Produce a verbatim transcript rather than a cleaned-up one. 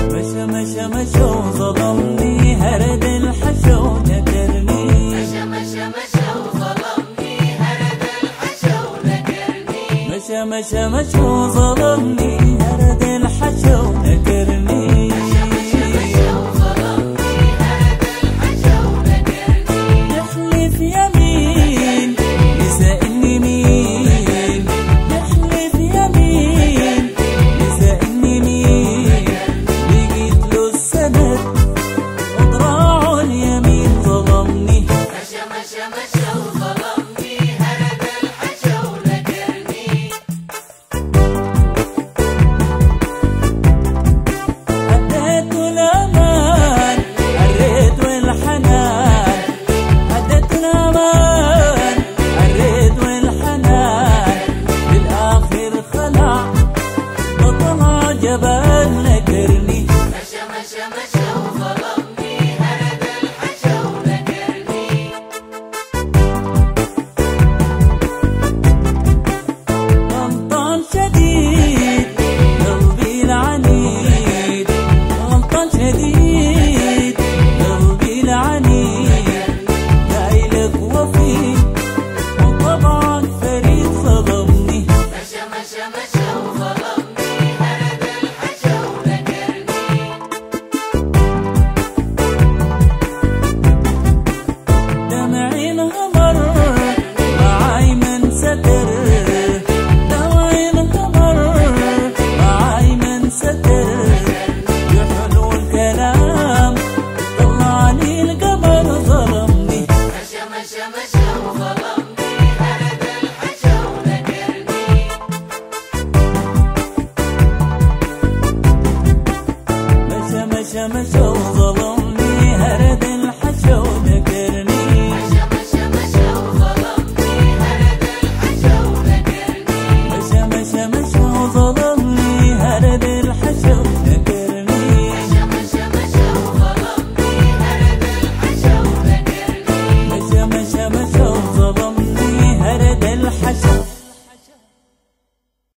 مشى مشى مشى وظلمني هرد الحشا ونكرني. مشى مشى مشى وظلمني هرد الحشا ونكرني. مشى مشى مشى وظلمني هرد الحشا ونكرني. نحلف يمين يسألني مين، نحلف يمين يسألني مين، لقيت له السند وضراعه اليمين ظلمني. مشى مشى مشى وظلمني هرد الحشا ونكرني. اديته الامان الريت والحنان، اديته الامان الريت والحنان، بالاخر خلع وطلع جبل نكرني. مشى مشى مشى وظلمني هرد الحشا ونكرني. غلطان شديد قلبي العنيد، غلطان شديد قلبي العنيد، جايلك وفي وطبعا فريد ظلمني. مشى مشى مشى وظلمني هرد الحشا ونكرني. دمعي انهمر معاي من ستر، دمعي انهمر معاي من ستر، بحلو الكلام طلعني القمر ظلمني. مشى مشى مشى وظلمني هرد الحشا ونكرني. مشى مشى مشى